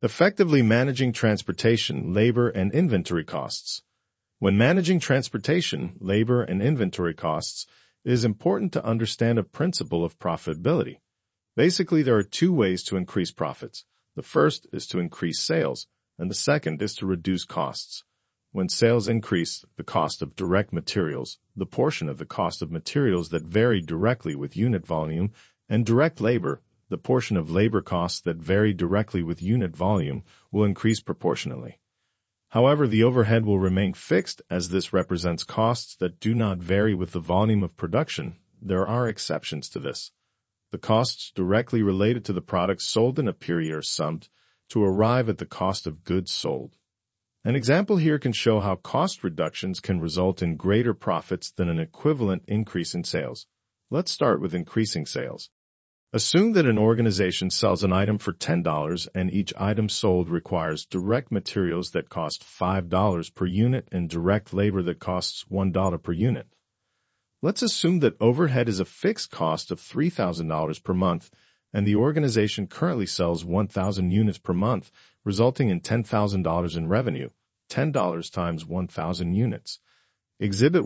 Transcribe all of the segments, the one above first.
Effectively managing transportation, labor, and inventory costs. When managing transportation, labor, and inventory costs, it is important to understand a principle of profitability. Basically, there are two ways to increase profits. The first is to increase sales, and the second is to reduce costs. When sales increase, the cost of direct materials, the portion of the cost of materials that vary directly with unit volume, and direct labor, the portion of labor costs that vary directly with unit volume, will increase proportionally. However, the overhead will remain fixed as this represents costs that do not vary with the volume of production. There are exceptions to this. The costs directly related to the products sold in a period are summed to arrive at the cost of goods sold. An example here can show how cost reductions can result in greater profits than an equivalent increase in sales. Let's start with increasing sales. Assume that an organization sells an item for $10 and each item sold requires direct materials that cost $5 per unit and direct labor that costs $1 per unit. Let's assume that overhead is a fixed cost of $3,000 per month and the organization currently sells 1,000 units per month, resulting in $10,000 in revenue, $10 times 1,000 units. Exhibit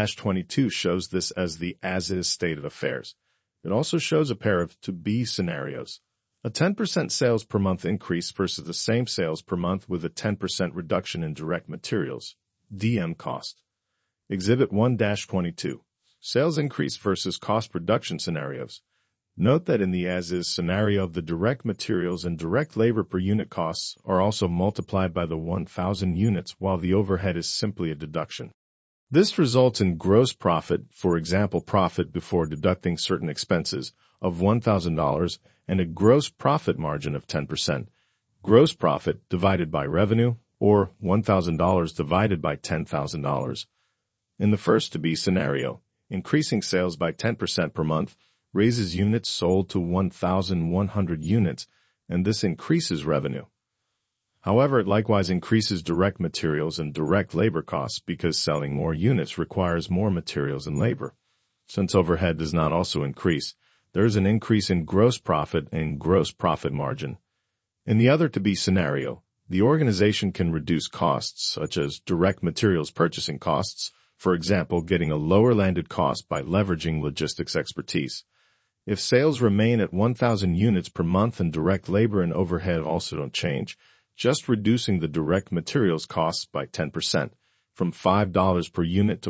1-22 shows this as the as-is state of affairs. It also shows a pair of to-be scenarios. A 10% sales per month increase versus the same sales per month with a 10% reduction in direct materials, DM cost. Exhibit 1-22. Sales increase versus cost reduction scenarios. Note that in the as-is scenario, the direct materials and direct labor per unit costs are also multiplied by the 1,000 units while the overhead is simply a deduction. This results in gross profit, for example profit before deducting certain expenses, of $1,000 and a gross profit margin of 10%. Gross profit divided by revenue, or $1,000 divided by $10,000. In the first to-be scenario, increasing sales by 10% per month raises units sold to 1,100 units, and this increases revenue. However, it likewise increases direct materials and direct labor costs because selling more units requires more materials and labor. Since overhead does not also increase, there is an increase in gross profit and gross profit margin. In the other to-be scenario, the organization can reduce costs such as direct materials purchasing costs, for example, getting a lower landed cost by leveraging logistics expertise. If sales remain at 1,000 units per month and direct labor and overhead also don't change, just reducing the direct materials costs by 10%, from $5 per unit to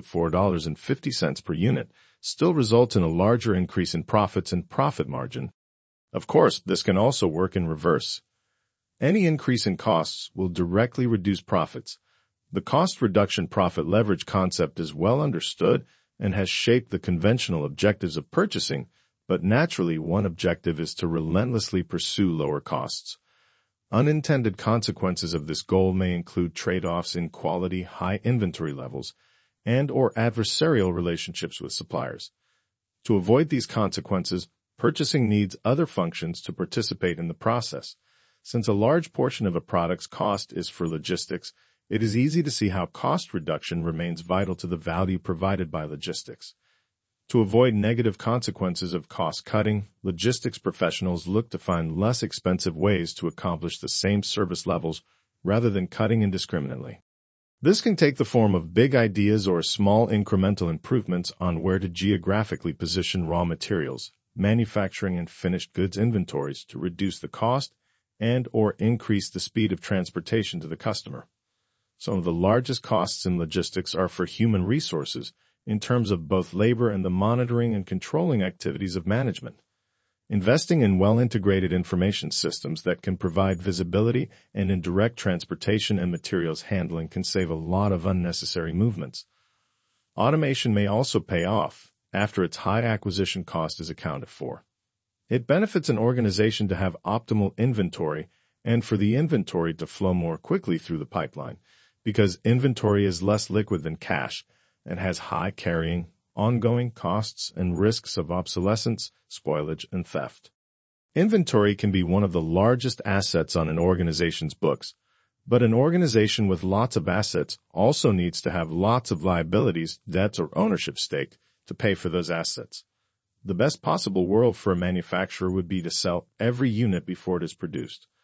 $4.50 per unit, still results in a larger increase in profits and profit margin. Of course, this can also work in reverse. Any increase in costs will directly reduce profits. The cost reduction profit leverage concept is well understood and has shaped the conventional objectives of purchasing, but naturally one objective is to relentlessly pursue lower costs. Unintended consequences of this goal may include trade-offs in quality, high inventory levels, and/or adversarial relationships with suppliers. To avoid these consequences, purchasing needs other functions to participate in the process. Since a large portion of a product's cost is for logistics, it is easy to see how cost reduction remains vital to the value provided by logistics. To avoid negative consequences of cost-cutting, logistics professionals look to find less expensive ways to accomplish the same service levels rather than cutting indiscriminately. This can take the form of big ideas or small incremental improvements on where to geographically position raw materials, manufacturing and finished goods inventories to reduce the cost and/or increase the speed of transportation to the customer. Some of the largest costs in logistics are for human resources, in terms of both labor and the monitoring and controlling activities of management. Investing in well-integrated information systems that can provide visibility and in direct transportation and materials handling can save a lot of unnecessary movements. Automation may also pay off after its high acquisition cost is accounted for. It benefits an organization to have optimal inventory and for the inventory to flow more quickly through the pipeline, because inventory is less liquid than cash and has high carrying, ongoing costs and risks of obsolescence, spoilage, and theft. Inventory can be one of the largest assets on an organization's books, but an organization with lots of assets also needs to have lots of liabilities, debts, or ownership stake to pay for those assets. The best possible world for a manufacturer would be to sell every unit before it is produced.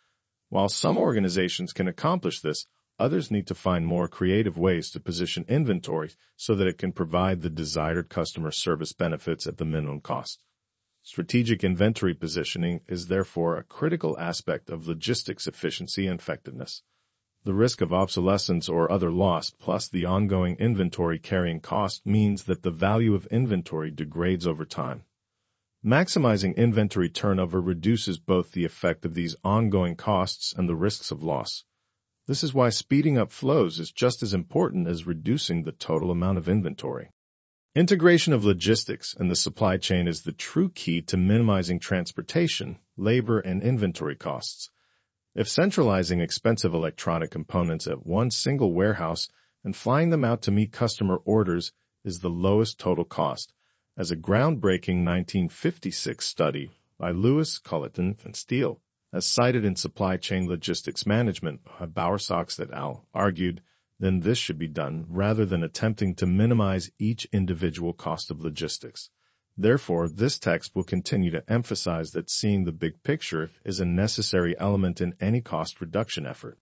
While some organizations can accomplish this, others need to find more creative ways to position inventory so that it can provide the desired customer service benefits at the minimum cost. Strategic inventory positioning is therefore a critical aspect of logistics efficiency and effectiveness. The risk of obsolescence or other loss plus the ongoing inventory carrying cost means that the value of inventory degrades over time. Maximizing inventory turnover reduces both the effect of these ongoing costs and the risks of loss. This is why speeding up flows is just as important as reducing the total amount of inventory. Integration of logistics and the supply chain is the true key to minimizing transportation, labor, and inventory costs. If centralizing expensive electronic components at one single warehouse and flying them out to meet customer orders is the lowest total cost, as a groundbreaking 1956 study by Lewis, Culleton, and Steele, as cited in Supply Chain Logistics Management by Bowersox et al., argued, then this should be done rather than attempting to minimize each individual cost of logistics. Therefore, this text will continue to emphasize that seeing the big picture is a necessary element in any cost reduction effort.